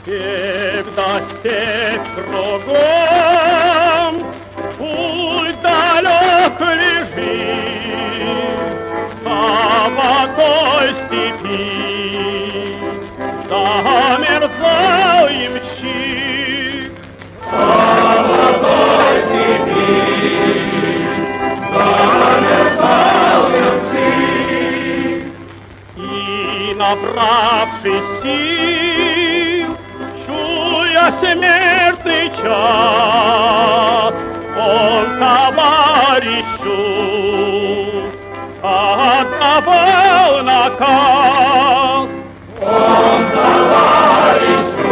Когда степь кругом, путь далек лежит, а в той степи замерзал ямщик. А в той степи замерзал ямщик. И, набравшись сил, чуя смертный час, он товарищу отдавал наказ. Он товарищу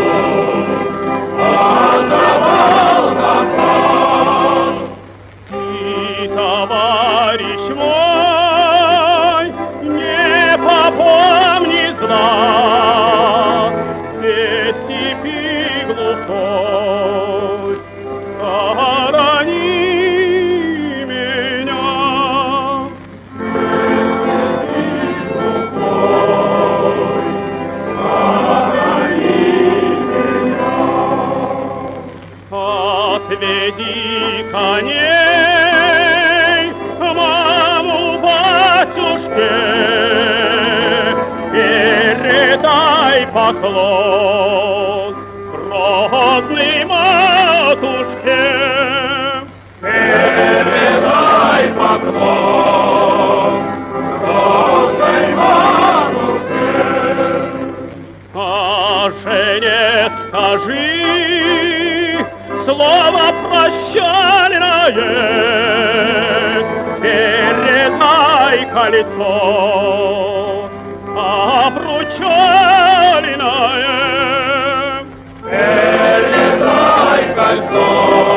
отдавал наказ. И товарищ мой не попомни зла, без степи глухой сторони меня. Отведи коней маму батюшке, передай поклон родной матушке. Передай поклон родной матушке. А жене скажи слово прощальное, передай кольцо обручальное. Передай кольцо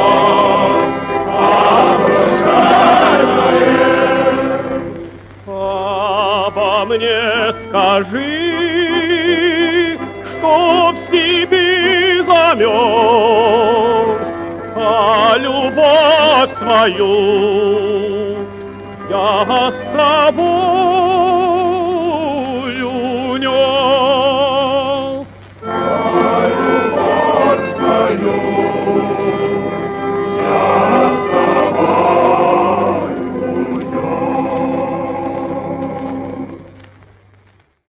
обручальное. Обо мне скажи, что в степи замерз, а любовь свою я с собой